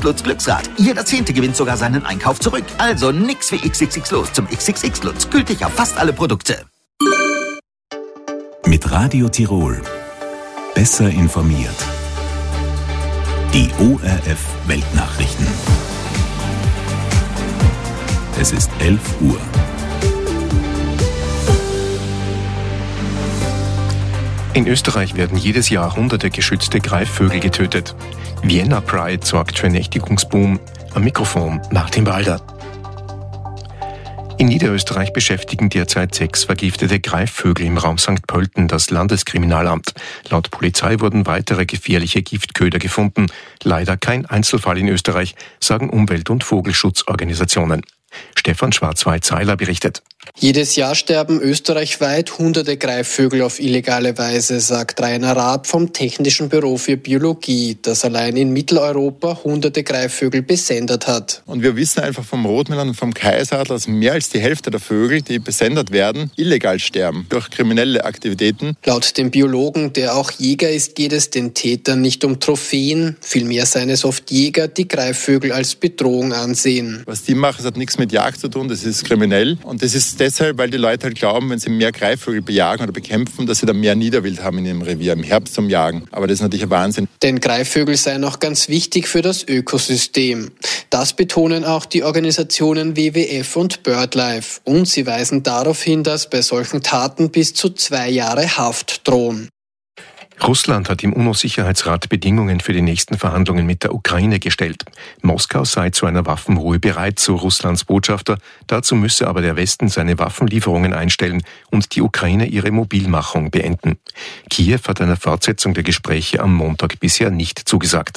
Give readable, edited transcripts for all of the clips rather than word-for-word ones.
Lutz Glücksrad. Jeder 10. gewinnt sogar seinen Einkauf zurück. Also nix wie XXX los zum XXX Lutz. Gültig auf fast alle Produkte. Mit Radio Tirol. Besser informiert. Die ORF Weltnachrichten. Es ist 11 Uhr. In Österreich werden jedes Jahr hunderte geschützte Greifvögel getötet. Vienna Pride sorgt für Nächtigungsboom. Am Mikrofon Martin Balder. In Niederösterreich beschäftigen derzeit 6 vergiftete Greifvögel im Raum St. Pölten das Landeskriminalamt. Laut Polizei wurden weitere gefährliche Giftköder gefunden. Leider kein Einzelfall in Österreich, sagen Umwelt- und Vogelschutzorganisationen. Stefan Schwarz-Weiß-Seiler berichtet. Jedes Jahr sterben österreichweit hunderte Greifvögel auf illegale Weise, sagt Rainer Raab vom Technischen Büro für Biologie, das allein in Mitteleuropa hunderte Greifvögel besendet hat. Und wir wissen einfach vom Rotmelan und vom Kaiseradler, dass mehr als die Hälfte der Vögel, die besendet werden, illegal sterben durch kriminelle Aktivitäten. Laut dem Biologen, der auch Jäger ist, geht es den Tätern nicht um Trophäen. Vielmehr seien es oft Jäger, die Greifvögel als Bedrohung ansehen. Was die machen, das hat nichts mit Jagd zu tun, das ist kriminell. Und das ist deshalb, weil die Leute halt glauben, wenn sie mehr Greifvögel bejagen oder bekämpfen, dass sie dann mehr Niederwild haben in ihrem Revier im Herbst zum Jagen. Aber das ist natürlich ein Wahnsinn. Denn Greifvögel seien auch ganz wichtig für das Ökosystem. Das betonen auch die Organisationen WWF und BirdLife. Und sie weisen darauf hin, dass bei solchen Taten bis zu 2 Jahre Haft drohen. Russland hat im UNO-Sicherheitsrat Bedingungen für die nächsten Verhandlungen mit der Ukraine gestellt. Moskau sei zu einer Waffenruhe bereit, so Russlands Botschafter. Dazu müsse aber der Westen seine Waffenlieferungen einstellen und die Ukraine ihre Mobilmachung beenden. Kiew hat einer Fortsetzung der Gespräche am Montag bisher nicht zugesagt.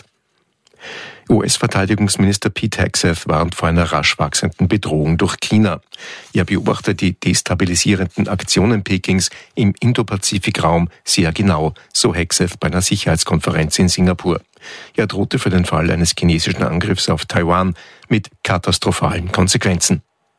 US-Verteidigungsminister Pete Hegseth warnt vor einer rasch wachsenden Bedrohung durch China. Er beobachtet die destabilisierenden Aktionen Pekings im Indo-Pazifik-Raum sehr genau, so Hegseth bei einer Sicherheitskonferenz in Singapur. Er drohte für den Fall eines chinesischen Angriffs auf Taiwan mit katastrophalen Konsequenzen.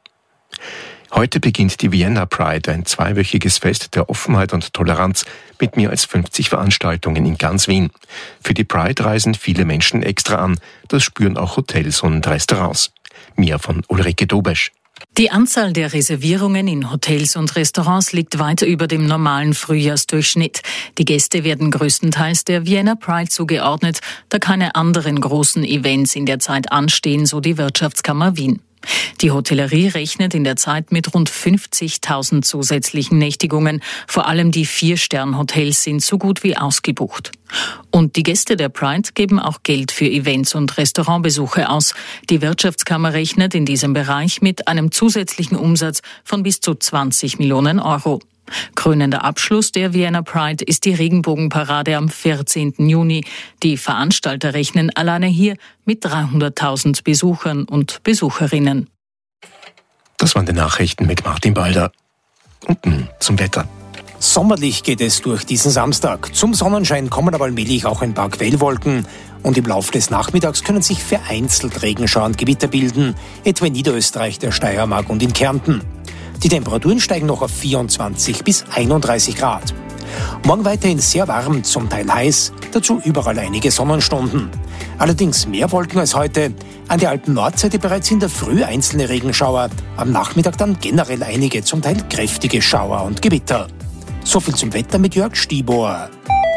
Heute beginnt die Vienna Pride, ein 2-wöchiges Fest der Offenheit und Toleranz mit mehr als 50 Veranstaltungen in ganz Wien. Für die Pride reisen viele Menschen extra an. Das spüren auch Hotels und Restaurants. Mehr von Ulrike Dobesch. Die Anzahl der Reservierungen in Hotels und Restaurants liegt weit über dem normalen Frühjahrsdurchschnitt. Die Gäste werden größtenteils der Vienna Pride zugeordnet, da keine anderen großen Events in der Zeit anstehen, so die Wirtschaftskammer Wien. Die Hotellerie rechnet in der Zeit mit rund 50.000 zusätzlichen Nächtigungen. Vor allem die 4-Stern-Hotels sind so gut wie ausgebucht. Und die Gäste der Pride geben auch Geld für Events und Restaurantbesuche aus. Die Wirtschaftskammer rechnet in diesem Bereich mit einem zusätzlichen Umsatz von bis zu 20 Millionen Euro. Krönender Abschluss der Vienna Pride ist die Regenbogenparade am 14. Juni. Die Veranstalter rechnen alleine hier mit 300.000 Besuchern und Besucherinnen. Das waren die Nachrichten mit Martin Balder. Und nun zum Wetter. Sommerlich geht es durch diesen Samstag. Zum Sonnenschein kommen aber allmählich auch ein paar Quellwolken. Und im Laufe des Nachmittags können sich vereinzelt Regenschauer und Gewitter bilden, etwa in Niederösterreich, der Steiermark und in Kärnten. Die Temperaturen steigen noch auf 24 bis 31 Grad. Morgen weiterhin sehr warm, zum Teil heiß, dazu überall einige Sonnenstunden. Allerdings mehr Wolken als heute. An der Alpen-Nordseite bereits in der Früh einzelne Regenschauer, am Nachmittag dann generell einige, zum Teil kräftige Schauer und Gewitter. Soviel zum Wetter mit Jörg Stibor.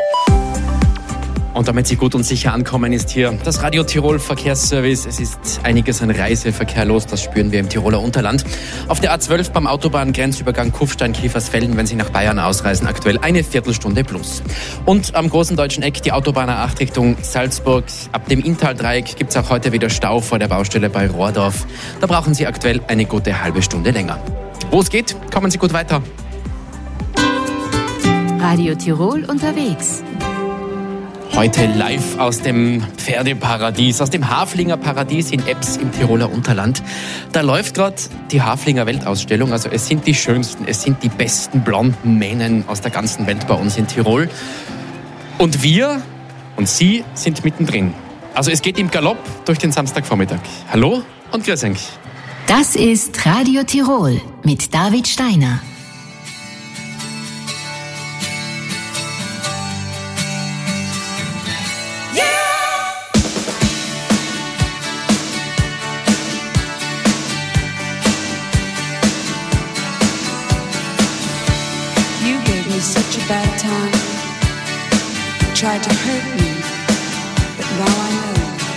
Und damit Sie gut und sicher ankommen, ist hier das Radio Tirol Verkehrsservice. Es ist einiges an Reiseverkehr los, das spüren wir im Tiroler Unterland. Auf der A12 beim Autobahngrenzübergang Kufstein-Kiefersfelden, wenn Sie nach Bayern ausreisen, aktuell eine Viertelstunde plus. Und am großen deutschen Eck die Autobahn A8 Richtung Salzburg. Ab dem Inntal-Dreieck gibt es auch heute wieder Stau vor der Baustelle bei Rohrdorf. Da brauchen Sie aktuell eine gute halbe Stunde länger. Wo es geht, kommen Sie gut weiter. Radio Tirol unterwegs. Heute live aus dem Pferdeparadies, aus dem Haflinger Paradies in Ebbs im Tiroler Unterland. Da läuft gerade die Haflinger Weltausstellung. Also es sind die schönsten, es sind die besten blonden Mähnen aus der ganzen Welt bei uns in Tirol. Und wir und Sie sind mittendrin. Also es geht im Galopp durch den Samstagvormittag. Hallo und grüß euch. Das ist Radio Tirol mit David Steiner. bad time tried to hurt me, but now I know.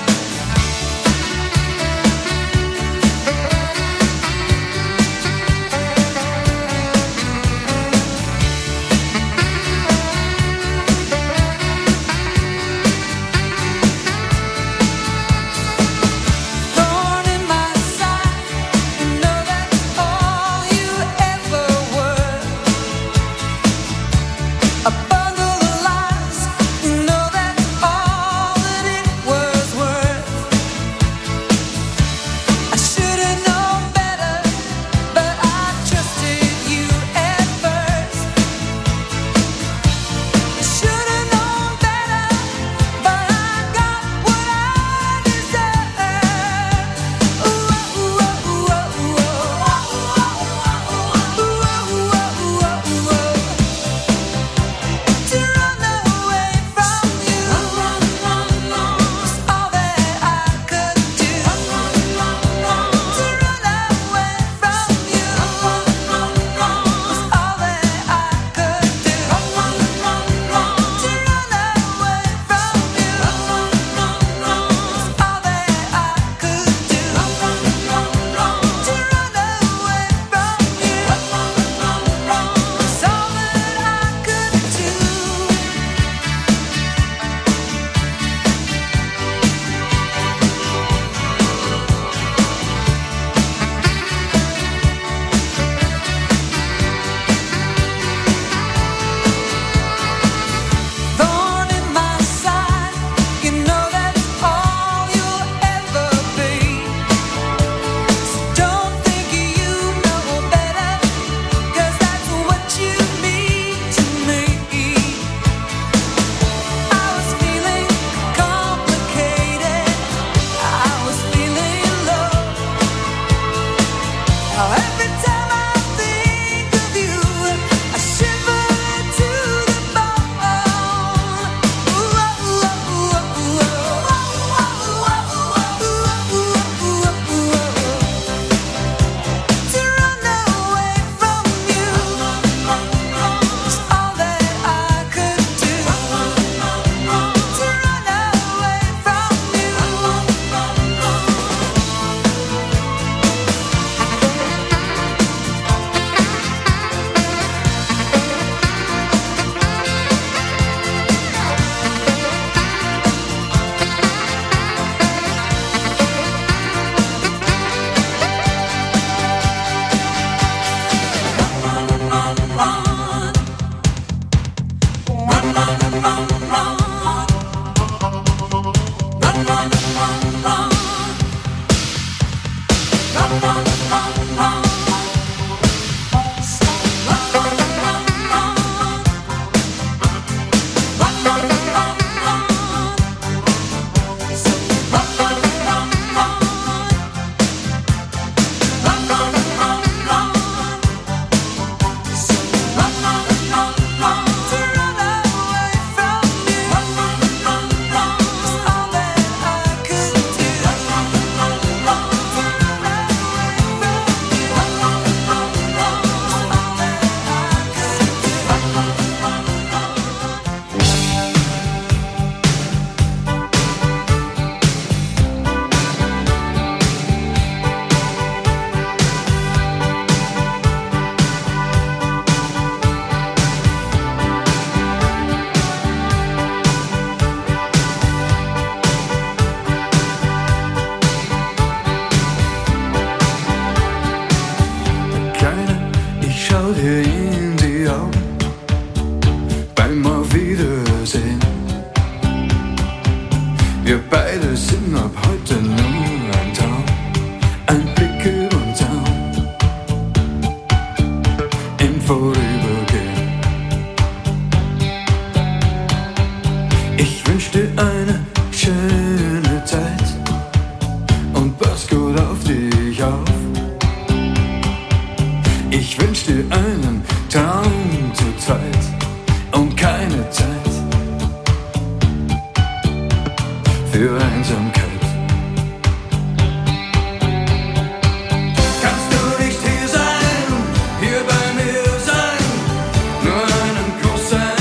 Kannst du nicht hier sein, hier bei mir sein, nur einen großen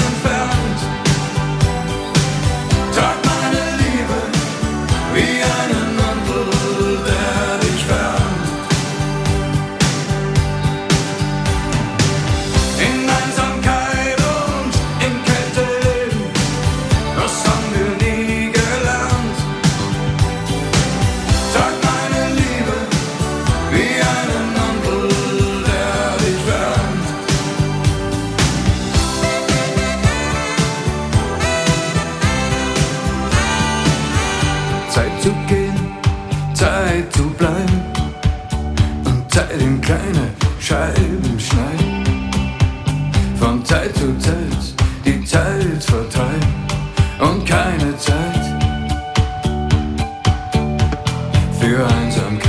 Zeit zu bleiben und Zeit in kleine Scheiben schneiden. Von Zeit zu Zeit die Zeit vertreiben und keine Zeit für Einsamkeit.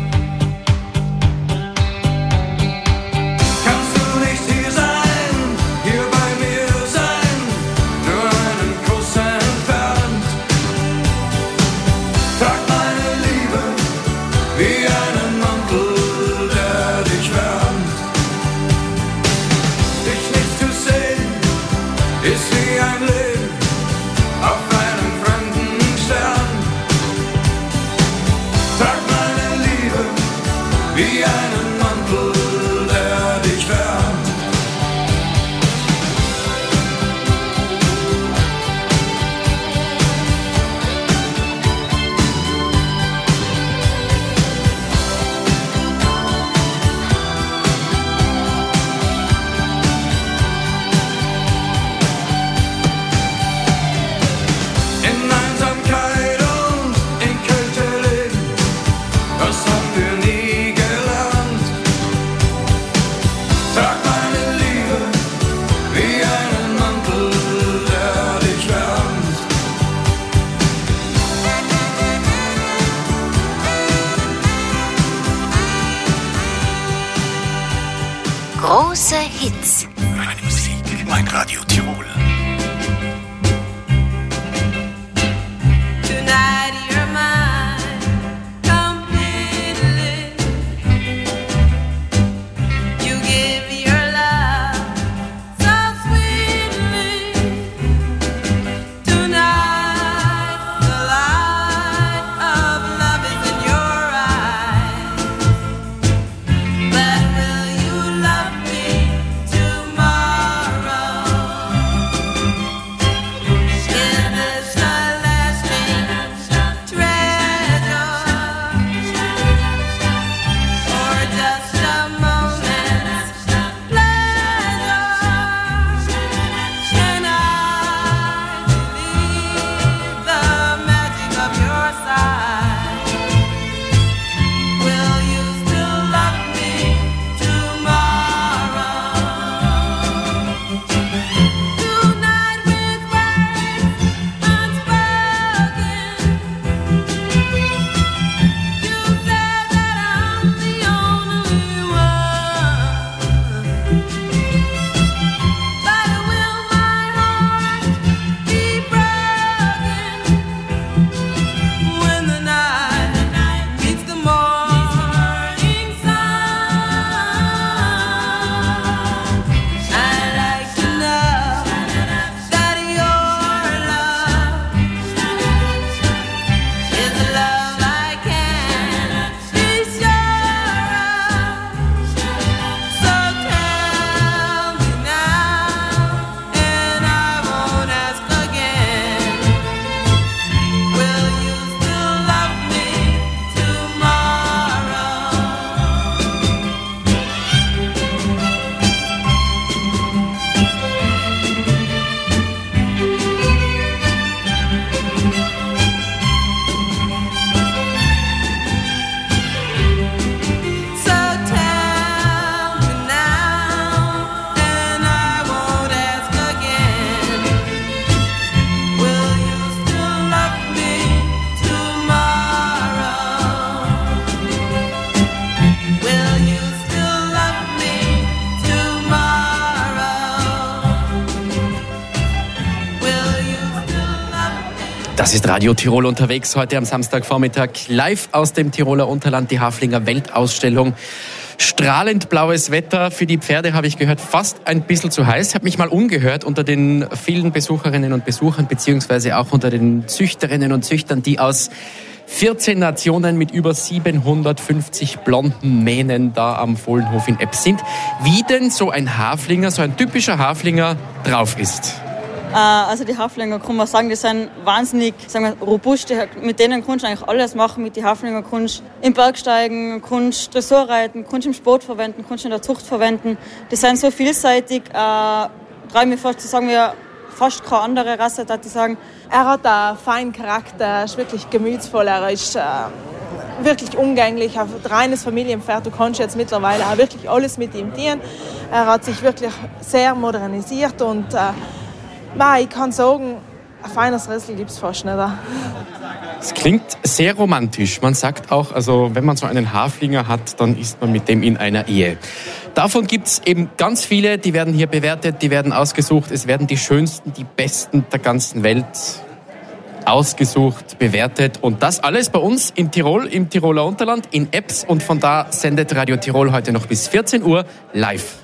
Große Hits. Meine Musik, mein Radio Tirol. Das ist Radio Tirol unterwegs, heute am Samstagvormittag live aus dem Tiroler Unterland, die Haflinger Weltausstellung. Strahlend blaues Wetter für die Pferde, habe ich gehört, fast ein bisschen zu heiß. Ich habe mich mal umgehört unter den vielen Besucherinnen und Besuchern, beziehungsweise auch unter den Züchterinnen und Züchtern, die aus 14 Nationen mit über 750 blonden Mähnen da am Fohlenhof in Ebbs sind. Wie denn so ein Haflinger, so ein typischer Haflinger drauf ist? Also die Haflinger, kann man sagen, die sind wahnsinnig robust. Mit denen kannst du eigentlich alles machen. Mit den Haflinger kannst du im Bergsteigen, kannst du Dressurreiten, kannst du im Sport verwenden, kannst du in der Zucht verwenden. Die sind so vielseitig. Traue mich fast zu sagen, wir fast keine andere Rasse, dass die sagen. Er hat einen feinen Charakter, er ist wirklich gemütsvoll, er ist wirklich umgänglich, ein reines Familienpferd. Du kannst jetzt mittlerweile auch wirklich alles mit ihm dienen. Er hat sich wirklich sehr modernisiert und ich kann sagen, ein feines Rissel gibt es fast nicht. Es klingt sehr romantisch. Man sagt auch, also wenn man so einen Haflinger hat, dann ist man mit dem in einer Ehe. Davon gibt es eben ganz viele, die werden hier bewertet, die werden ausgesucht. Es werden die schönsten, die besten der ganzen Welt ausgesucht, bewertet. Und das alles bei uns in Tirol, im Tiroler Unterland, in Ebbs. Und von da sendet Radio Tirol heute noch bis 14 Uhr live.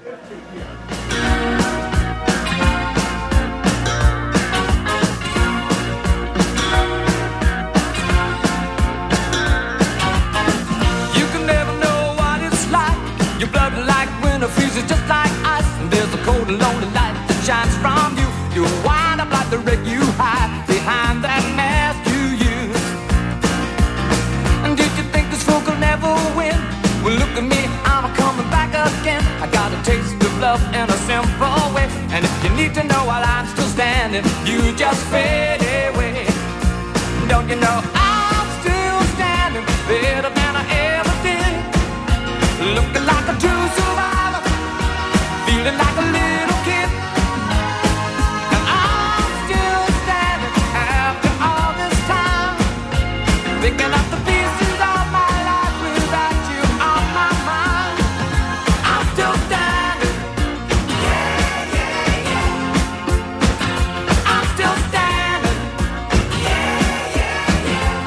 Lonely light that shines from you. You wind up like the wreck you hide behind that mask you use. And did you think this fool could never win? Well, look at me, I'm coming back again. I got a taste of love in a simple way. And if you need to know while I'm still standing, you just fade away. Don't you know I'm still standing better than I ever did? Looking like a true survivor, feeling like a little kid. And I'm still standing after all this time, picking up the pieces of my life without you on my mind. I'm still standing. Yeah, yeah, yeah. I'm still standing. Yeah, yeah,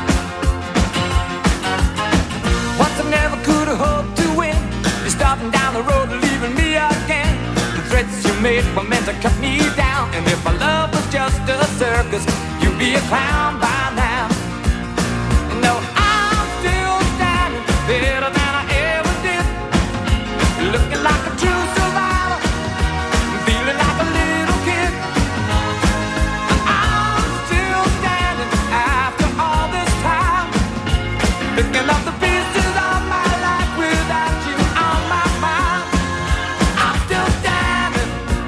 yeah. Once I never could have hoped to win. You're starting down the road and leaving me again. Threats you made were meant to cut me down. And if my love was just a circus, you'd be a clown by now. And no, I'm still standing better than I ever did. Looking like a true survivor, feeling like a little kid. And I'm still standing after all this time, picking up the pieces of my life without you on my mind. I'm still standing.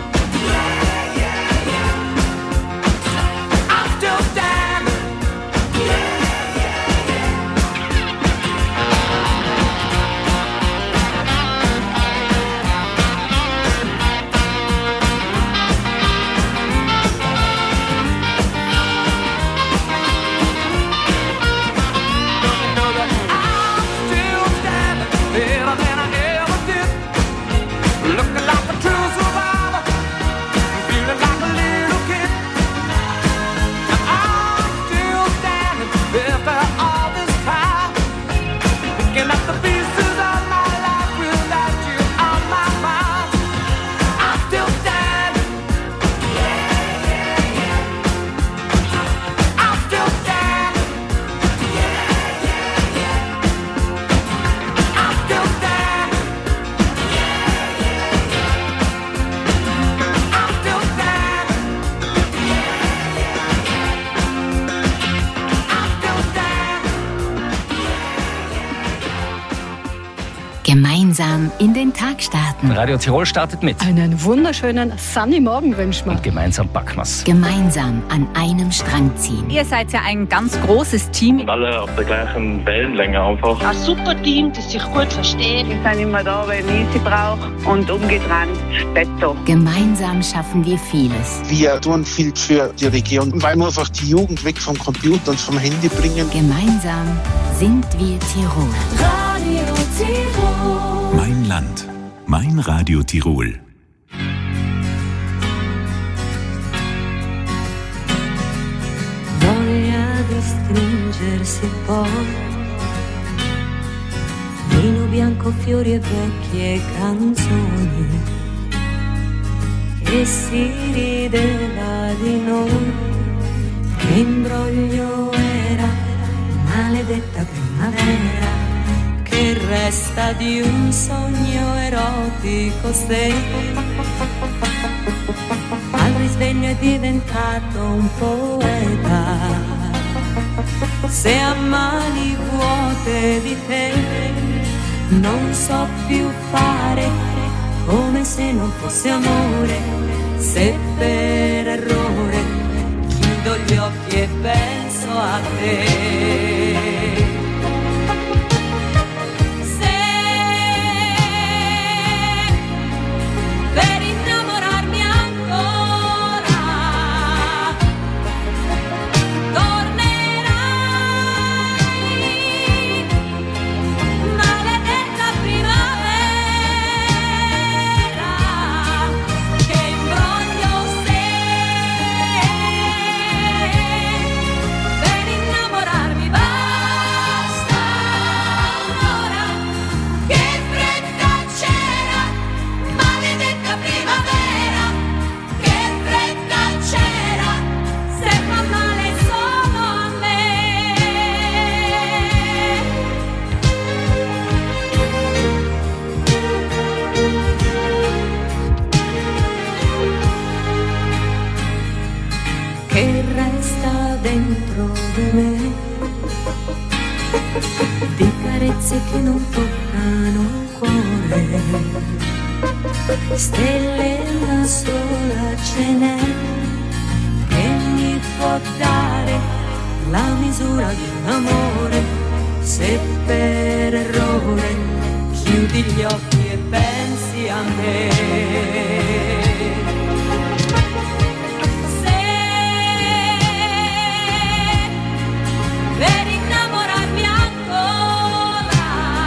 Gemeinsam in den Tag starten. Radio Tirol startet mit. Einen wunderschönen sunny Morgen wünschen wir. Und gemeinsam backen wir's. Gemeinsam an einem Strang ziehen. Ihr seid ja ein ganz großes Team. Und alle auf der gleichen Wellenlänge einfach. Ein super Team, das sich gut versteht. Wir sind immer da, wenn ich sie brauche. Und umgedreht, Detto. Gemeinsam schaffen wir vieles. Wir tun viel für die Region, weil wir einfach die Jugend weg vom Computer und vom Handy bringen. Gemeinsam sind wir Tirol. Radio Tirol. Mein Land, mein Radio Tirol. Voglia di stringersi poi, vino bianco, fiori e vecchie canzoni, e si rideva di noi, che imbroglio era, maledetta primavera, che resta di un sogno erotico se al risveglio è diventato un poeta, se a mani vuote di te non so più fare come se non fosse amore, se per errore chiudo gli occhi e penso a te. carezze che non toccano il cuore. Stelle una sola ce n'è che mi può dare la misura di un amore. Se per errore chiudi gli occhi e pensi a me. Per innamorarmi ancora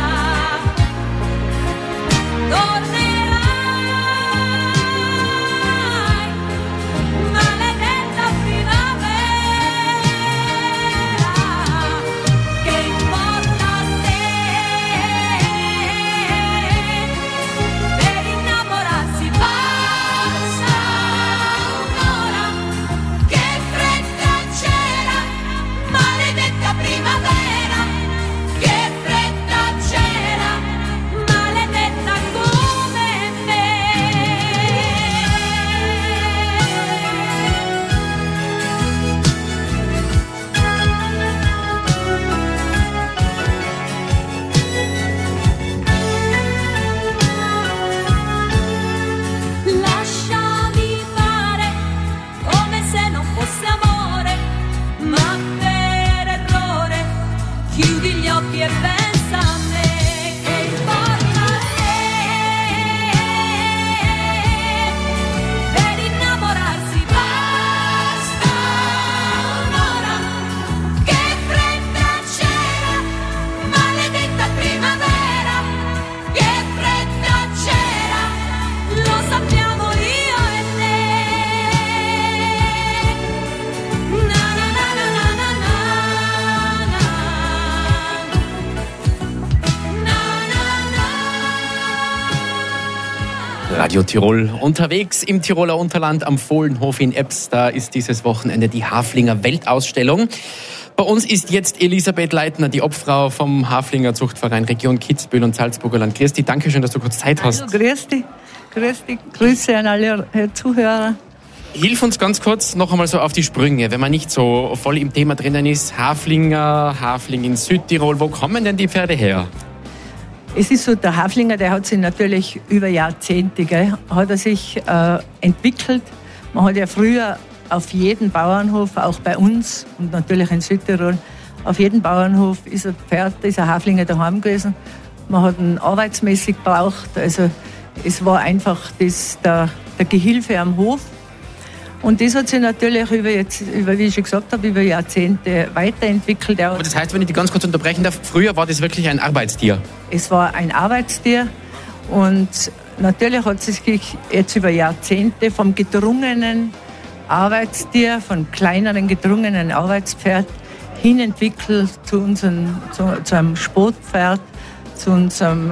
tornerai, maledetta primavera, che importa se per innamorarsi basta un'ora, che fretta c'era, maledetta primavera, che fretta c'era, maledetta come me. Lasciami fare come se non fosse amore, ma per errore chiudi gli occhi e pensa a me. Che importa se per innamorarsi basta un'ora, che fretta c'era, maledetta primavera, che fretta c'era, lo sappiamo io e te. Na na na na na na na na. Radio Tirol unterwegs im Tiroler Unterland am Fohlenhof in Ebbs. Da ist dieses Wochenende die Haflinger Weltausstellung. Bei uns ist jetzt Elisabeth Leitner, die Obfrau vom Haflinger Zuchtverein Region Kitzbühel und Salzburger Land. Grüß dich, danke schön, dass du kurz Zeit hast. Hallo, grüß dich. Grüße an alle Zuhörer. Hilf uns ganz kurz noch einmal so auf die Sprünge, wenn man nicht so voll im Thema drinnen ist. Hafling in Südtirol, wo kommen denn die Pferde her? Es ist so, der Haflinger, der hat sich natürlich über Jahrzehnte, hat er sich entwickelt. Man hat ja früher auf jedem Bauernhof, auch bei uns und natürlich in Südtirol, auf jedem Bauernhof ist ein Haflinger daheim gewesen. Man hat ihn arbeitsmäßig gebraucht, also es war einfach der Gehilfe am Hof. Und das hat sich natürlich wie ich schon gesagt habe, über Jahrzehnte weiterentwickelt. Aber das heißt, wenn ich die ganz kurz unterbrechen darf, früher war das wirklich ein Arbeitstier? Es war ein Arbeitstier und natürlich hat es sich jetzt über Jahrzehnte vom gedrungenen Arbeitstier, von kleineren gedrungenen Arbeitspferd hin entwickelt zu einem Sportpferd, zu unserem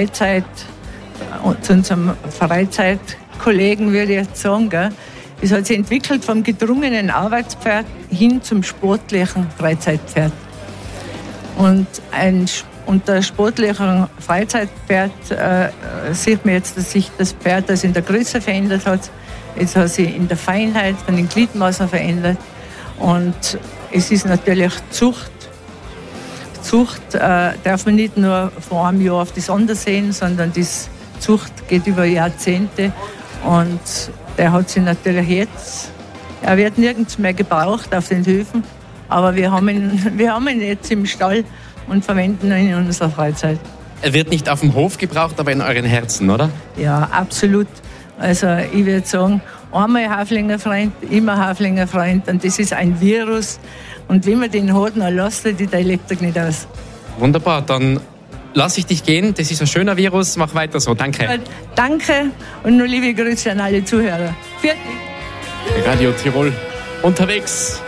Freizeitkollegen, würde ich jetzt sagen. Gell? Es hat sich entwickelt vom gedrungenen Arbeitspferd hin zum sportlichen Freizeitpferd. Und unter sportlichen Freizeitpferd sieht man jetzt, dass sich das Pferd in der Größe verändert hat. Es hat sich in der Feinheit von den Gliedmaßen verändert. Und es ist natürlich Zucht. Zucht darf man nicht nur von einem Jahr auf das andere sehen, sondern die Zucht geht über Jahrzehnte. Und der hat sich natürlich jetzt, er wird nirgends mehr gebraucht auf den Höfen, aber wir haben ihn jetzt im Stall und verwenden ihn in unserer Freizeit. Er wird nicht auf dem Hof gebraucht, aber in euren Herzen, oder? Ja, absolut. Also ich würde sagen, einmal Haflingerfreund, immer Haflingerfreund, und das ist ein Virus. Und wenn man den hat, dann lässt er der lebt er nicht aus. Wunderbar, dann lass ich dich gehen. Das ist ein schöner Virus. Mach weiter so. Danke. Danke und nur liebe Grüße an alle Zuhörer. Fertig. Radio Tirol unterwegs.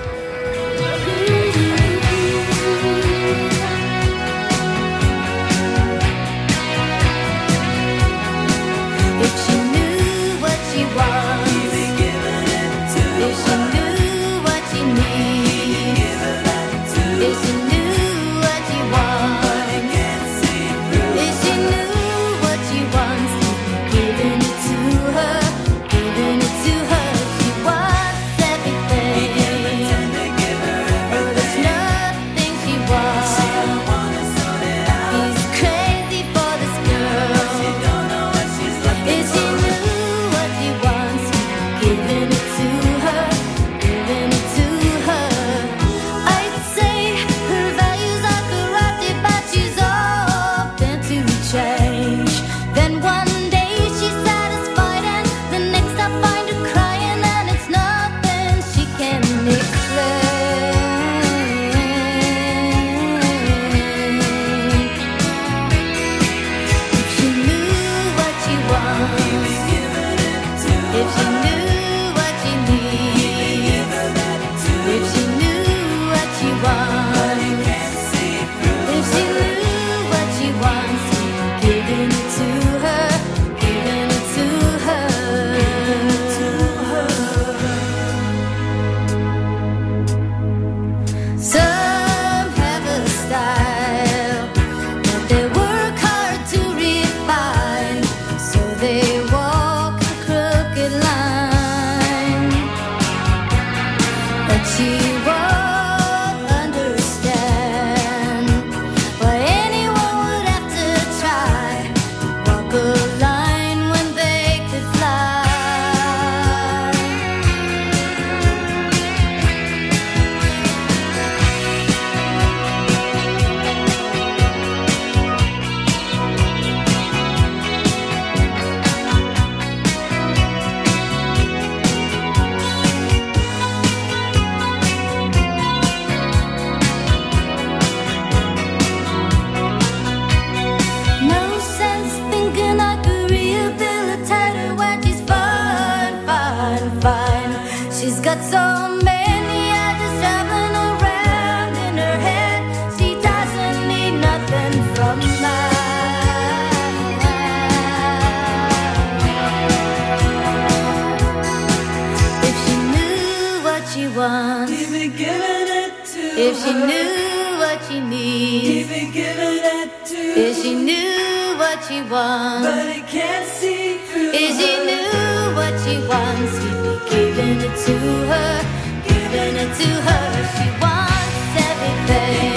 she knew what she needs, if she knew what she wants, but he can't see through. If she knew what she wants, he'd be giving it to her, giving it to her. She wants everything.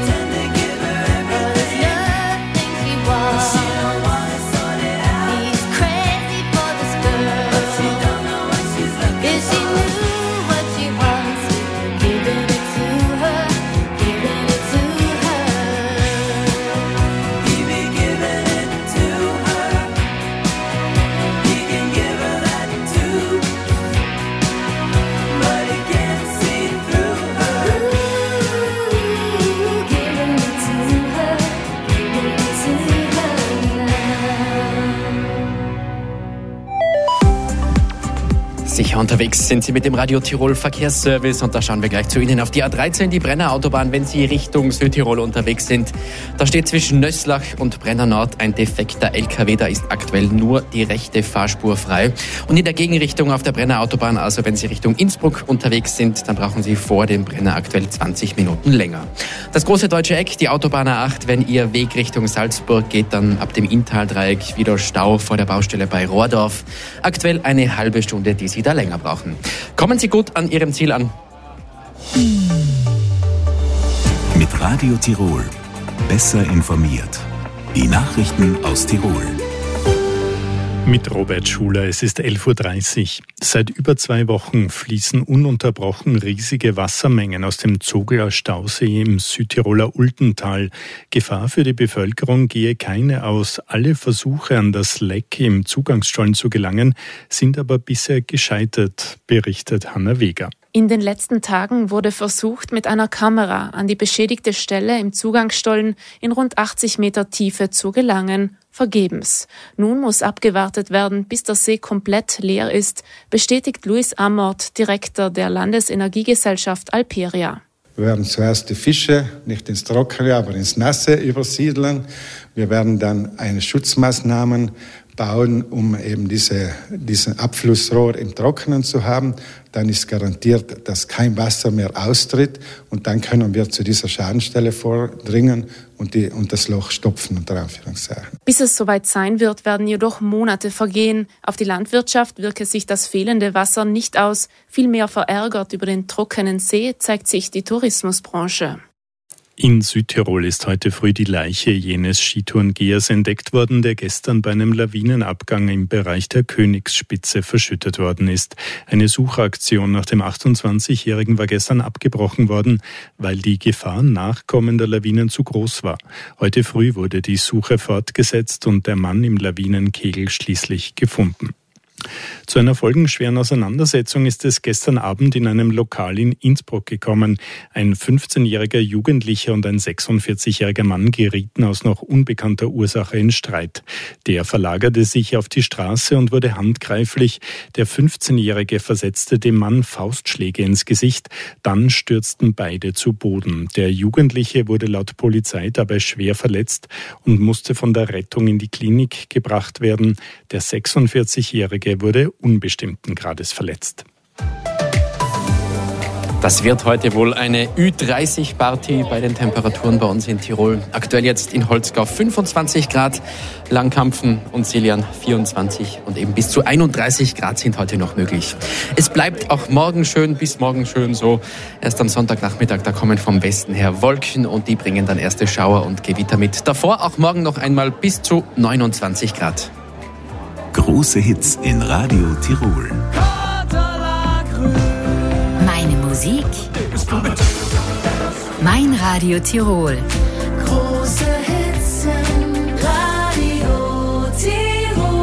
Sicher unterwegs sind Sie mit dem Radio Tirol Verkehrsservice und da schauen wir gleich zu Ihnen auf die A13, die Brenner Autobahn, wenn Sie Richtung Südtirol unterwegs sind. Da steht zwischen Nöslach und Brenner Nord ein defekter LKW, da ist aktuell nur die rechte Fahrspur frei. Und in der Gegenrichtung auf der Brenner Autobahn, also wenn Sie Richtung Innsbruck unterwegs sind, dann brauchen Sie vor dem Brenner aktuell 20 Minuten länger. Das große deutsche Eck, die Autobahn A8, wenn Ihr Weg Richtung Salzburg geht, dann ab dem Inntaldreieck wieder Stau vor der Baustelle bei Rohrdorf. Aktuell eine halbe Stunde, die Sie da länger brauchen. Kommen Sie gut an Ihrem Ziel an. Mit Radio Tirol. Besser informiert. Die Nachrichten aus Tirol. Mit Robert Schuler, es ist 11.30 Uhr. Seit über 2 Wochen fließen ununterbrochen riesige Wassermengen aus dem Zogeler Stausee im Südtiroler Ultental. Gefahr für die Bevölkerung gehe keine aus. Alle Versuche, an das Leck im Zugangsstollen zu gelangen, sind aber bisher gescheitert, berichtet Hanna Weger. In den letzten Tagen wurde versucht, mit einer Kamera an die beschädigte Stelle im Zugangsstollen in rund 80 Meter Tiefe zu gelangen. Vergebens. Nun muss abgewartet werden, bis der See komplett leer ist, bestätigt Luis Amort, Direktor der Landesenergiegesellschaft Alperia. Wir werden zuerst die Fische nicht ins Trockene, aber ins Nasse übersiedeln. Wir werden dann eine Schutzmaßnahmen bauen, um eben diesen Abflussrohr im Trockenen zu haben. Dann ist garantiert, dass kein Wasser mehr austritt und dann können wir zu dieser Schadenstelle vordringen und das Loch stopfen, unter Anführungszeichen. Bis es soweit sein wird, werden jedoch Monate vergehen. Auf die Landwirtschaft wirke sich das fehlende Wasser nicht aus. Vielmehr verärgert über den trockenen See zeigt sich die Tourismusbranche. In Südtirol ist heute früh die Leiche jenes Skitourengehers entdeckt worden, der gestern bei einem Lawinenabgang im Bereich der Königsspitze verschüttet worden ist. Eine Suchaktion nach dem 28-Jährigen war gestern abgebrochen worden, weil die Gefahr nachkommender Lawinen zu groß war. Heute früh wurde die Suche fortgesetzt und der Mann im Lawinenkegel schließlich gefunden. Zu einer folgenschweren Auseinandersetzung ist es gestern Abend in einem Lokal in Innsbruck gekommen. Ein 15-jähriger Jugendlicher und ein 46-jähriger Mann gerieten aus noch unbekannter Ursache in Streit. Der verlagerte sich auf die Straße und wurde handgreiflich. Der 15-jährige versetzte dem Mann Faustschläge ins Gesicht. Dann stürzten beide zu Boden. Der Jugendliche wurde laut Polizei dabei schwer verletzt und musste von der Rettung in die Klinik gebracht werden. Der 46-jährige wurde unbestimmten Grades verletzt. Das wird heute wohl eine Ü30-Party bei den Temperaturen bei uns in Tirol. Aktuell jetzt in Holzgau 25 Grad, Langkampfen und Siljan 24 und eben bis zu 31 Grad sind heute noch möglich. Es bleibt auch morgen schön, bis morgen schön so. Erst am Sonntagnachmittag, da kommen vom Westen her Wolken und die bringen dann erste Schauer und Gewitter mit. Davor auch morgen noch einmal bis zu 29 Grad. Große Hits in Radio Tirol. Meine Musik. Mein Radio Tirol. Große Hits in Radio Tirol.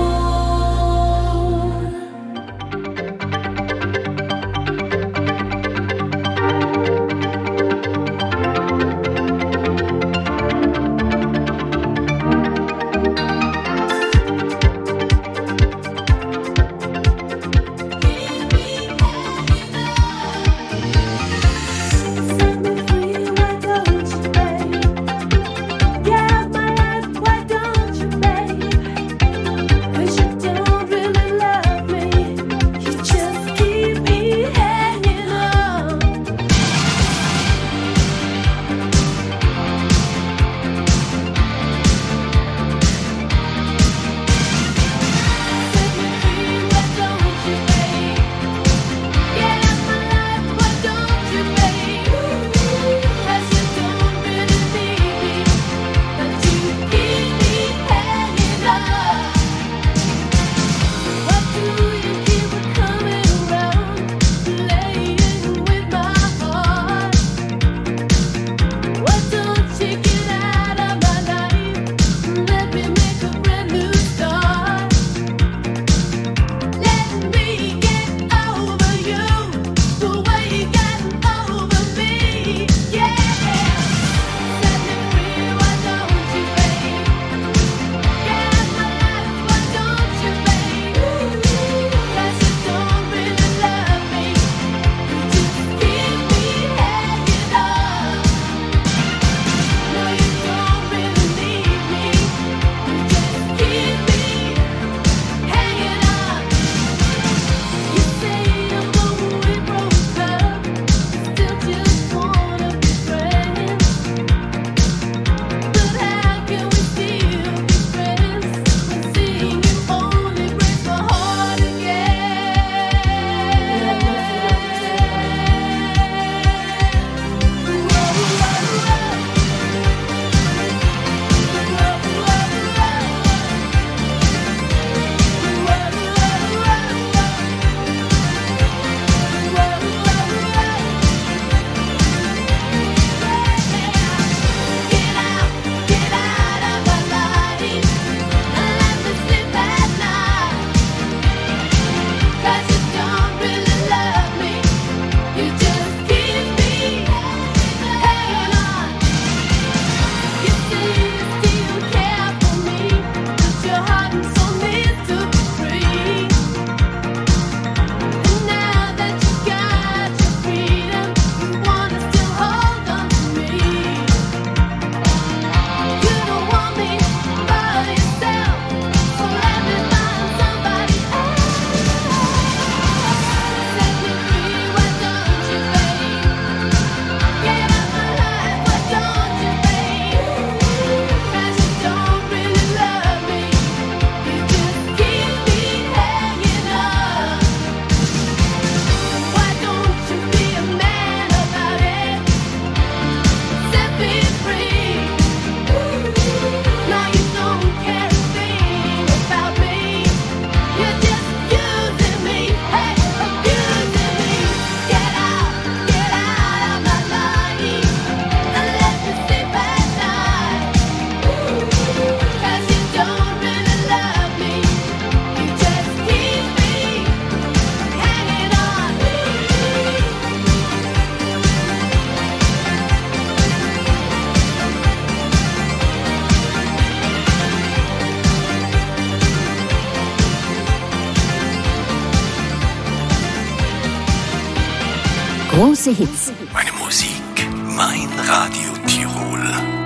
Große Hits. Meine Musik, mein Radio Tirol.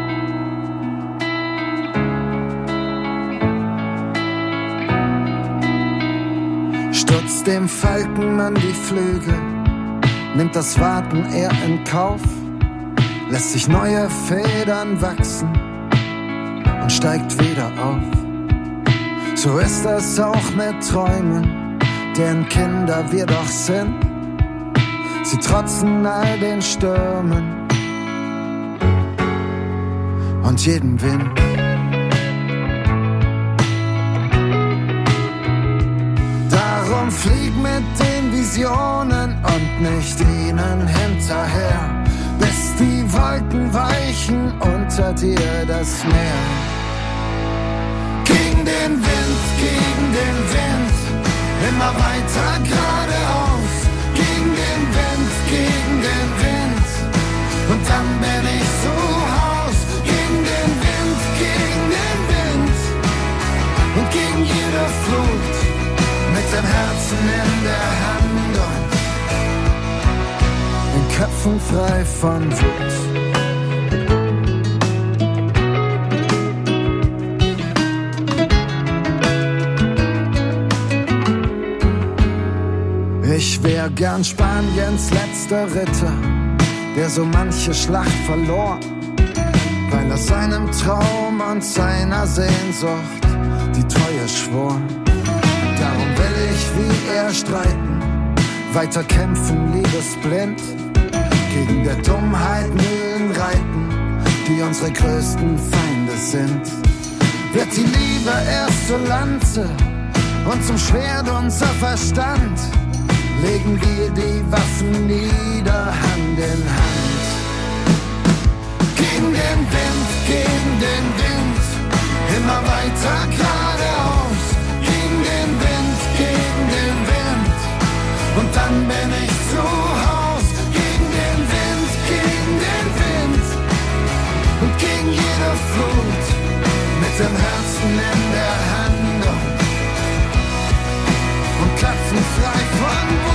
Stutzt dem Falkenmann die Flügel, nimmt das Warten eher in Kauf, lässt sich neue Federn wachsen und steigt wieder auf. So ist das auch mit Träumen, deren Kinder wir doch sind. Sie trotzen all den Stürmen und jedem Wind. Darum flieg mit den Visionen und nicht ihnen hinterher, bis die Wolken weichen unter dir das Meer. Gegen den Wind, immer weiter geradeaus. Gegen den Wind, und dann bin ich zu Haus. Gegen den Wind, und gegen jede Flut, mit dem Herzen in der Hand und den Köpfen frei von Wut. Ich wär gern Spaniens letzter Ritter, der so manche Schlacht verlor, weil er seinem Traum und seiner Sehnsucht die Treue schwor. Darum will ich wie er streiten, weiter kämpfen liebesblind, gegen der Dummheit Mühlen reiten, die unsere größten Feinde sind. Wird die Liebe erst zur Lanze und zum Schwert unser Verstand, legen wir die Waffen nieder, Hand in Hand. Gegen den Wind, immer weiter geradeaus. Gegen den Wind, und dann bin ich zu Haus. Gegen den Wind, und gegen jede Flut, mit dem Herzen in der Hand und klopfen frei von Wut.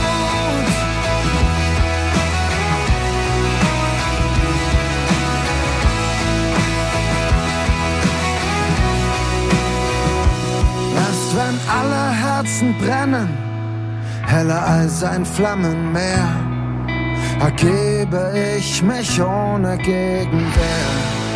Erst wenn alle Herzen brennen, heller als ein Flammenmeer, ergebe ich mich ohne Gegenwehr.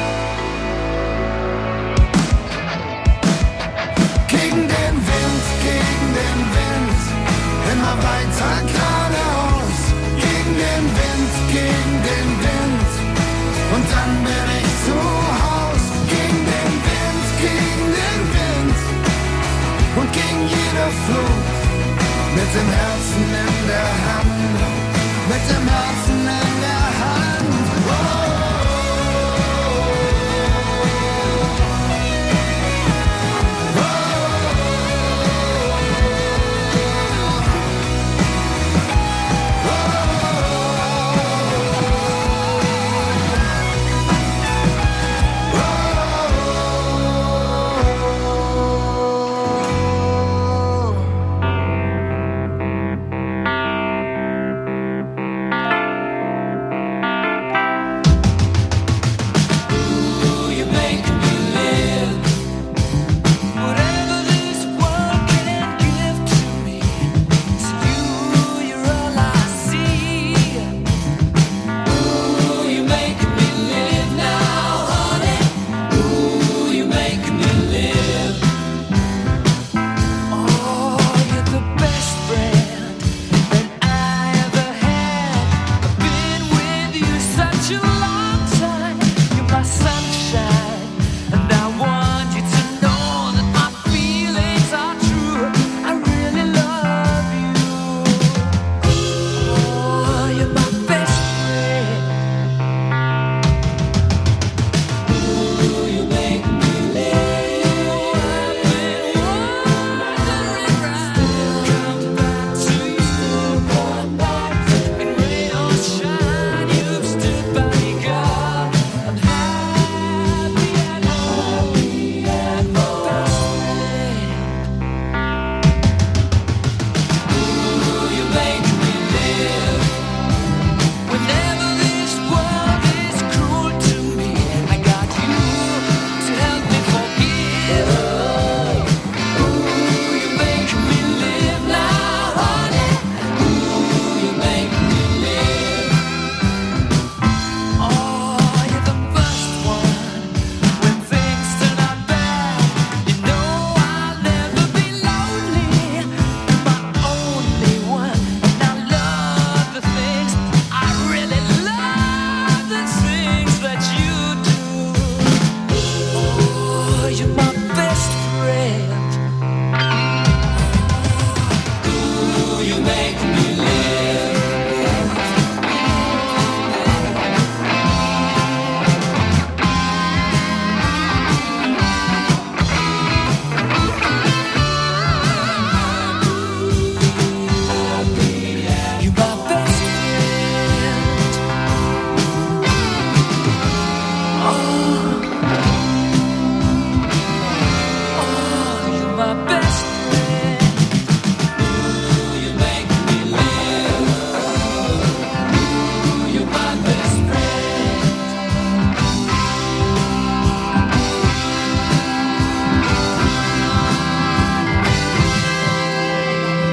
Gegen den Wind, immer weiter geradeaus. Gegen den Wind, und dann bin ich zu Haus. Gegen den Wind, und gegen jede Flut, mit dem Herzen in der Hand, mit dem Herzen in der Hand.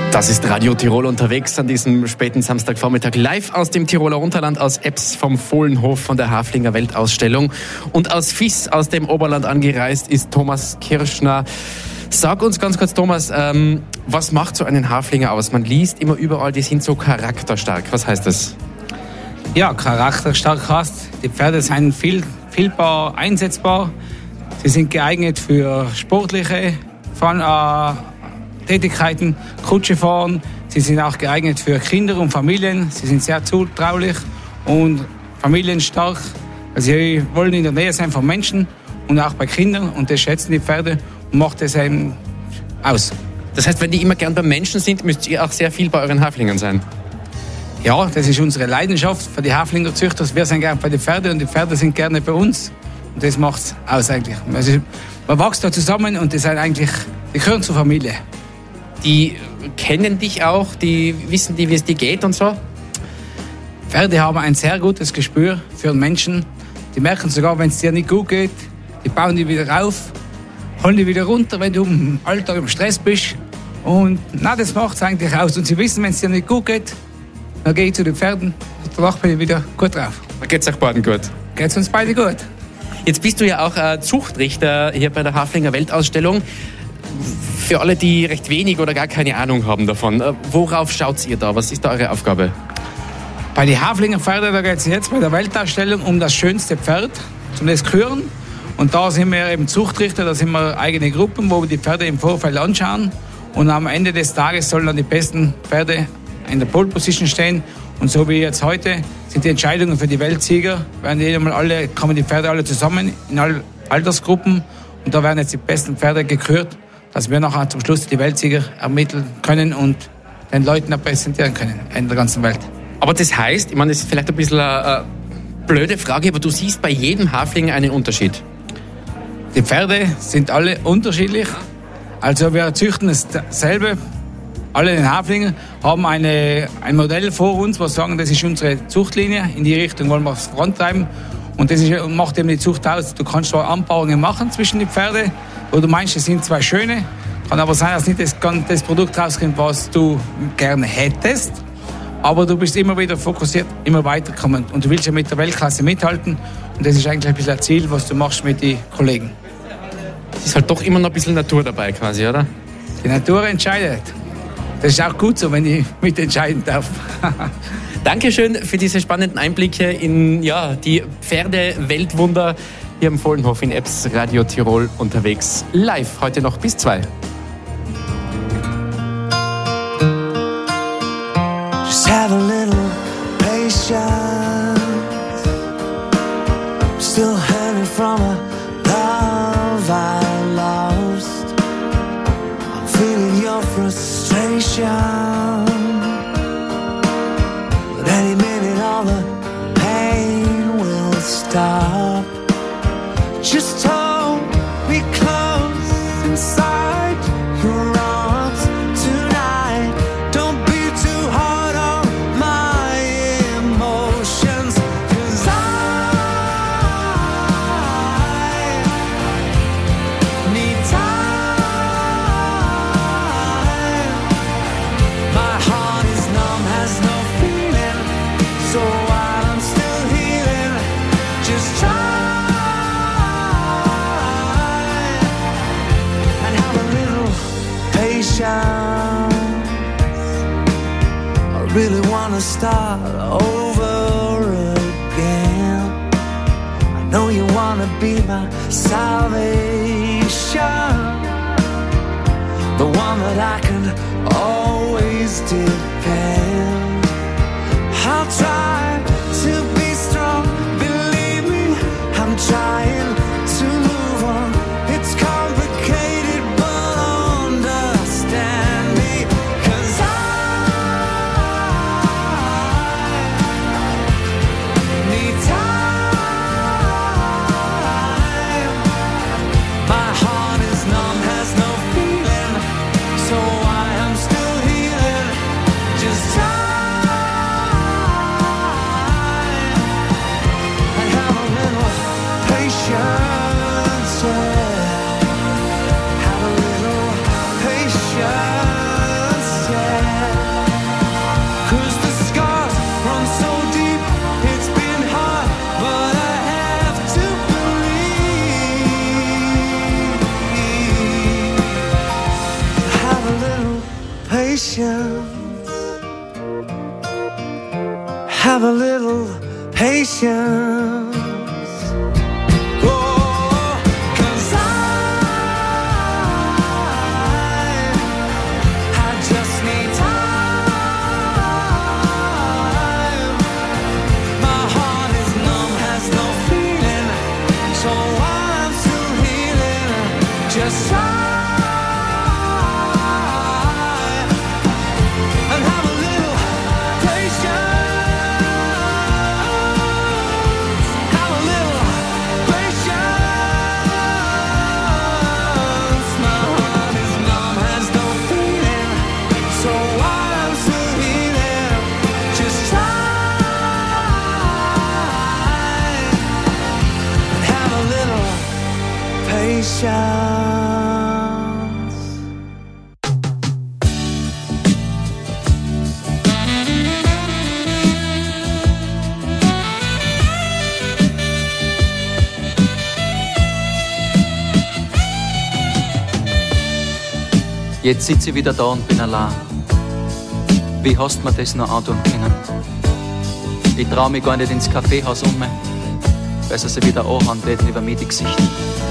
Das ist Radio Tirol unterwegs an diesem späten Samstagvormittag live aus dem Tiroler Unterland, aus Ebbs vom Fohlenhof von der Haflinger Weltausstellung. Und aus Viß, aus dem Oberland angereist, ist Thomas Kirschner. Sag uns ganz kurz, Thomas, was macht so einen Haflinger aus? Man liest immer überall, die sind so charakterstark. Was heißt das? Ja, charakterstark heißt, die Pferde sind vielfach einsetzbar. Sie sind geeignet für sportliche Tätigkeiten, Kutsche fahren. Sie sind auch geeignet für Kinder und Familien. Sie sind sehr zutraulich und familienstark. Also sie wollen in der Nähe sein von Menschen und auch bei Kindern. Und das schätzen die Pferde und macht es eben aus. Das heißt, wenn die immer gern beim Menschen sind, müsst ihr auch sehr viel bei euren Haflingern sein? Ja, das ist unsere Leidenschaft für die Haflingerzüchter. Wir sind gerne bei den Pferden und die Pferde sind gerne bei uns. Und das macht es aus eigentlich. Also, man wächst da zusammen und die gehören zur Familie. Die kennen dich auch, die wissen, wie es dir geht und so? Pferde haben ein sehr gutes Gespür für den Menschen. Die merken sogar, wenn es dir nicht gut geht, die bauen dich wieder auf, holen dich wieder runter, wenn du im Alltag im Stress bist. Und das macht es eigentlich aus. Und sie wissen, wenn es dir nicht gut geht, dann gehe ich zu den Pferden und danach bin ich wieder gut drauf. Dann geht es euch beiden gut? Geht es uns beide gut. Jetzt bist du ja auch Zuchtrichter hier bei der Haflinger Weltausstellung. Für alle, die recht wenig oder gar keine Ahnung haben davon, worauf schaut ihr da? Was ist da eure Aufgabe? Bei den Haflinger Pferden, da geht es jetzt bei der Weltausstellung um das schönste Pferd, um das Küren. Und da sind wir eben Zuchtrichter, da sind wir eigene Gruppen, wo wir die Pferde im Vorfeld anschauen. Und am Ende des Tages sollen dann die besten Pferde in der Pole Position stehen. Und so wie jetzt heute sind die Entscheidungen für die Weltsieger, kommen die Pferde alle zusammen in allen Altersgruppen. Und da werden jetzt die besten Pferde gekürt, dass wir nachher zum Schluss die Weltsieger ermitteln können und den Leuten präsentieren können in der ganzen Welt. Aber das heißt, ich meine, das ist vielleicht ein bisschen eine blöde Frage, aber du siehst bei jedem Haflinger einen Unterschied. Die Pferde sind alle unterschiedlich. Also wir züchten dasselbe. Alle den Haflinger haben ein Modell vor uns, was sagen, das ist unsere Zuchtlinie. In die Richtung wollen wir es vorantreiben. Und das macht eben die Zucht aus. Du kannst zwar Anpaarungen machen zwischen den Pferden, wo du meinst, es sind zwei schöne. Kann aber sein, dass nicht das Produkt rauskommt, was du gerne hättest. Aber du bist immer wieder fokussiert, immer weiterkommen. Und du willst ja mit der Weltklasse mithalten. Und das ist eigentlich ein bisschen ein Ziel, was du machst mit den Kollegen. Es ist halt doch immer noch ein bisschen Natur dabei quasi, oder? Die Natur entscheidet. Das ist auch gut so, wenn ich mitentscheiden darf. Dankeschön für diese spannenden Einblicke in die Pferde-Weltwunder hier im Fohlenhof in Ebbs, Radio Tirol unterwegs. Live, heute noch bis 2. Just have a little patience. I'm still hanging from a love I lost. I'm feeling your frustration. But any minute all the pain will stop. Just hold me close inside your arms tonight. Don't be too hard on my emotions, 'cause I need time. My heart is numb, has no feeling. So while I'm still healing, just try. I really wanna start over again. I know you wanna be my salvation, the one that I can always depend. I'll try to be strong, believe me, I'm trying to move on. It's complicated, but understand me, 'cause I need time. My heart is numb, has no feeling, so I am still healing. Just time. patience. Have a little patience. Jetzt sitze ich wieder da und bin allein. Wie hast du mir das noch antun können? Ich trau mich gar nicht ins Kaffeehaus um, weil sie wieder anhauen täten über mir die Gesichter.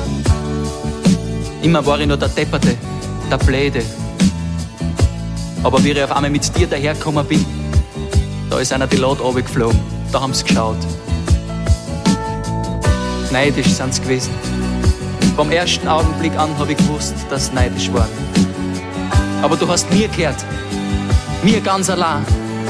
Immer war ich nur der Depperte, der Bläde. Aber wie ich auf einmal mit dir dahergekommen bin, da ist einer die Lade runtergeflogen, da haben sie geschaut. Neidisch sind sie gewesen. Vom ersten Augenblick an hab ich gewusst, dass sie neidisch waren. Aber du hast mir gehört, mir ganz allein.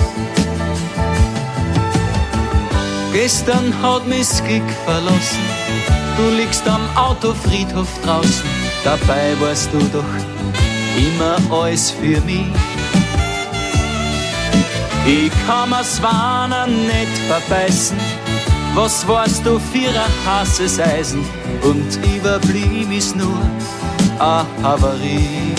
Gestern hat mich das Glück verlassen, du liegst am Autofriedhof draußen. Dabei warst du doch immer alles für mich. Ich kann mir's Warnen nicht verbeißen, was warst du für ein heißes Eisen, und überblieb ist nur a Havarie.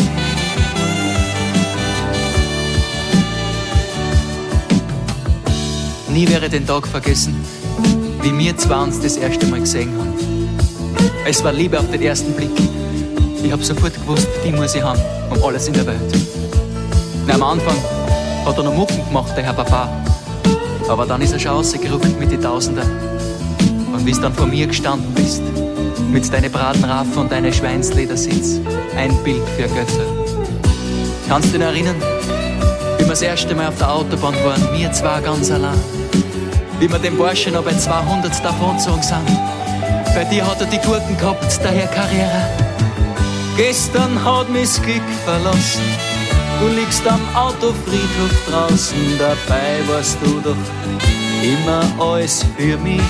Nie werde ich den Tag vergessen, wie wir zwei uns das erste Mal gesehen haben. Es war Liebe auf den ersten Blick. Ich hab sofort gewusst, die muss ich haben, um alles in der Welt. Na, am Anfang hat er noch Mucken gemacht, der Herr Papa. Aber dann ist er schon rausgerückt mit den Tausender. Und wie du dann vor mir gestanden bist, mit deinen Bratenraffen und deinem Schweinsledersitz, ein Bild für Götter. Kannst du dich noch erinnern, wie wir das erste Mal auf der Autobahn waren, wir zwei ganz allein? Wie wir den Burschen noch bei 200 davongezogen sind. Bei dir hat er die Gurken gehabt, der Herr Carrera. Gestern hat mich das Glück verlassen, du liegst am Autofriedhof draußen. Dabei warst du doch immer alles für mich.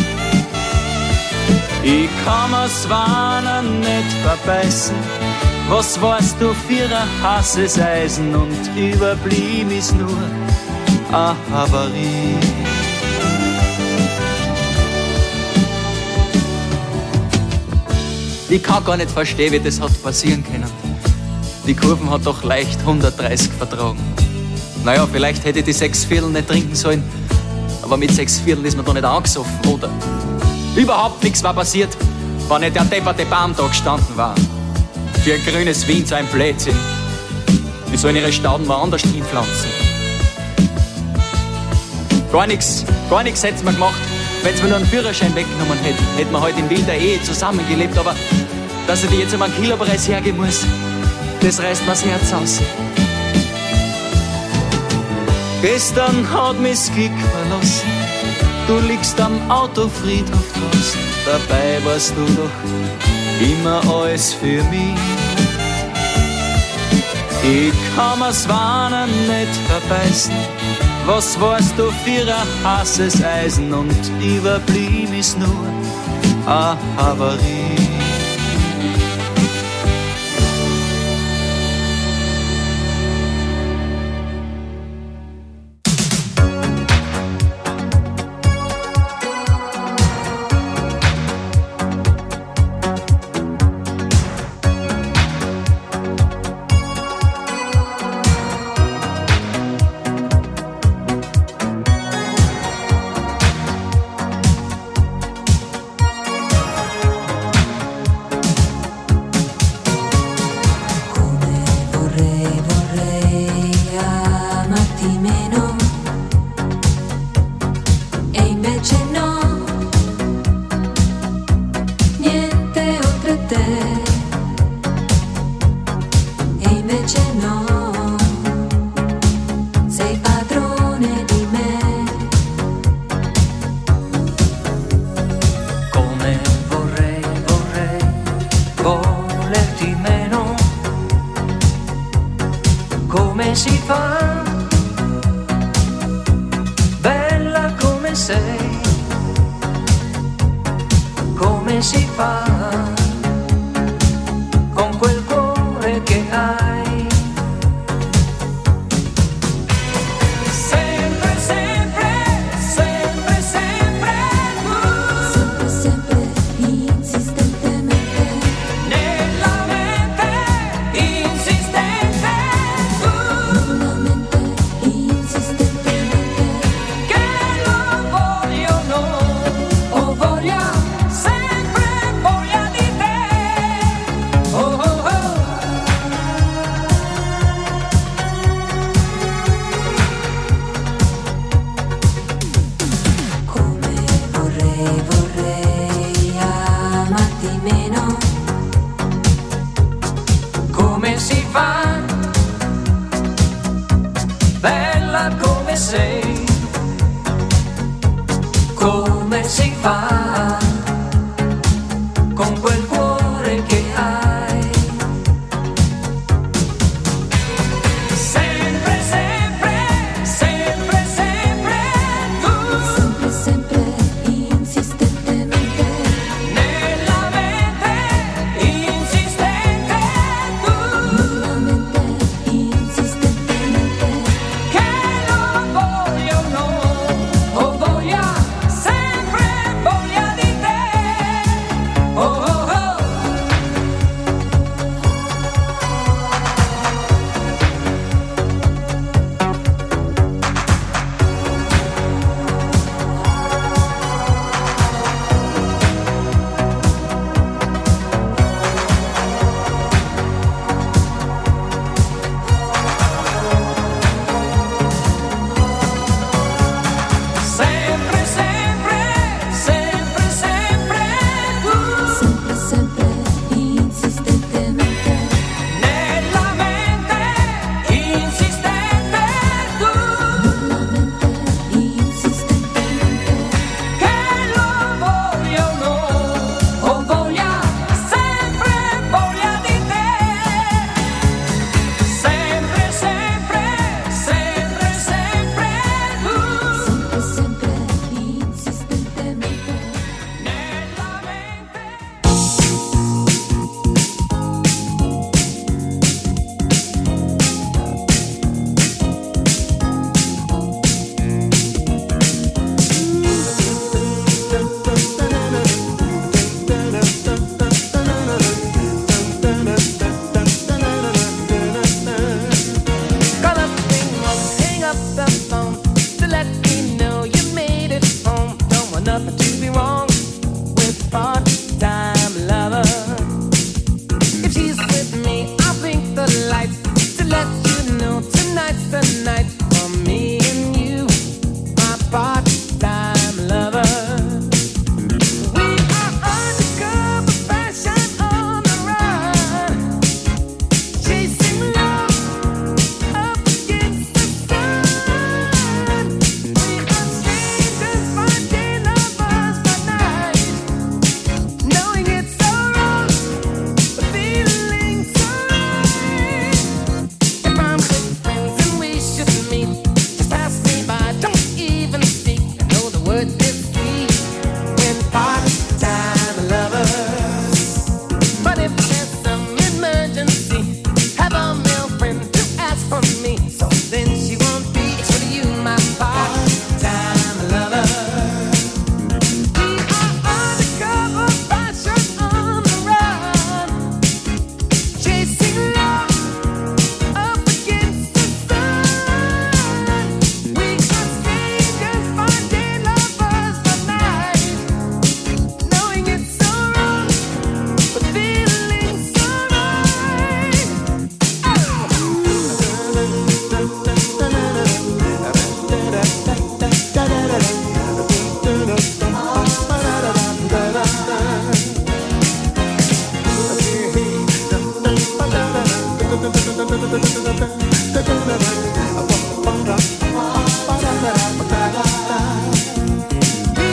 Ich kann mir's Warnen nicht verbeißen, was warst du für ein heißes Eisen, und überblieb ist nur a Havarie. Ich kann gar nicht verstehen, wie das hat passieren können. Die Kurven hat doch leicht 130 vertragen. Naja, vielleicht hätte ich die 6 Viertel nicht trinken sollen, aber mit 6 Viertel ist man doch nicht angesoffen, oder? Überhaupt nichts war passiert, wenn nicht der depperte Baum da gestanden war. Für ein grünes Wien so ein Blödsinn. Die sollen ihre Stauden woanders hinpflanzen. Gar nichts hätten wir gemacht, wenn sie mir nur einen Führerschein weggenommen hätten. Hätten wir heute in wilder Ehe zusammengelebt, aber dass ich dir jetzt einmal einen Kilopreis hergeben muss, das reißt mir das Herz aus. Gestern hat mich das Glück verlassen, du liegst am Autofriedhof draußen. Dabei warst du doch immer alles für mich. Ich kann mir's Warnen nicht verbeißen, was warst du für ein heißes Eisen, und überblieb ist nur a Havarie. volerti meno. Come si fa? Bella come sei. Come si fa? Con quel cuore che hai.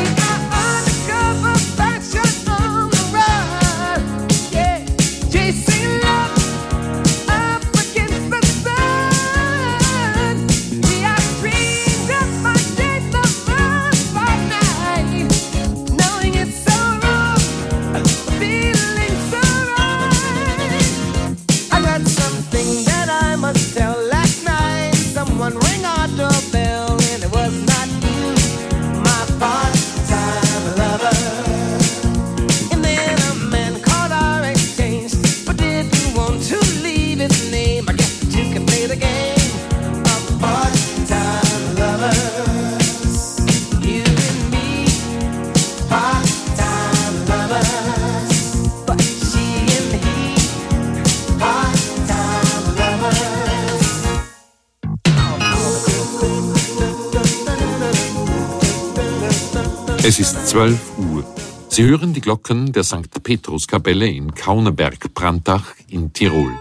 Chasing want to leave its name. I guess that you can play the game of part-time lovers. You and me, part-time lovers. But she and he, part-time lovers. Es ist 12 Uhr. Sie hören die Glocken der St. Petruskapelle in Kaunerberg-Brandach in Tirol.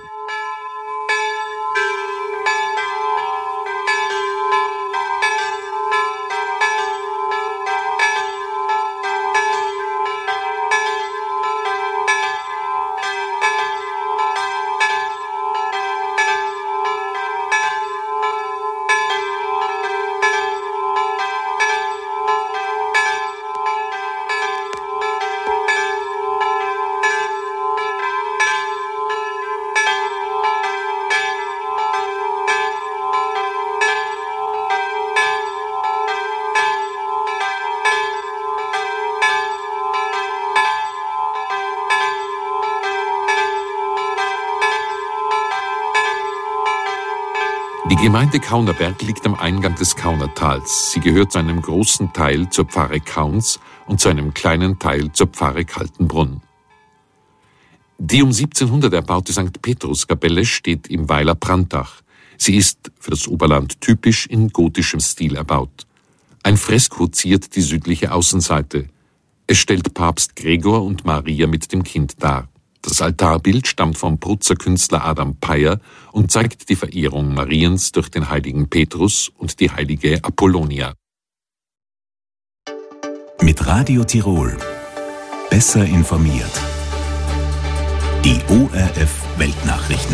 Die Gemeinde Kaunerberg liegt am Eingang des Kaunertals. Sie gehört zu einem großen Teil zur Pfarre Kauns und zu einem kleinen Teil zur Pfarre Kaltenbrunn. Die um 1700 erbaute St. Petruskapelle steht im Weiler Brandach. Sie ist für das Oberland typisch in gotischem Stil erbaut. Ein Fresko ziert die südliche Außenseite. Es stellt Papst Gregor und Maria mit dem Kind dar. Das Altarbild stammt vom Brutzer Künstler Adam Peyer und zeigt die Verehrung Mariens durch den heiligen Petrus und die heilige Apollonia. Mit Radio Tirol. Besser informiert. Die ORF Weltnachrichten.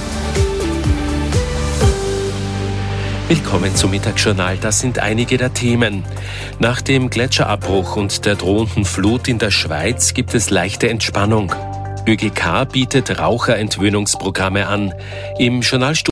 Willkommen zum Mittagsjournal. Das sind einige der Themen. Nach dem Gletscherabbruch und der drohenden Flut in der Schweiz gibt es leichte Entspannung. ÖGK bietet Raucherentwöhnungsprogramme an. Im Journalstudio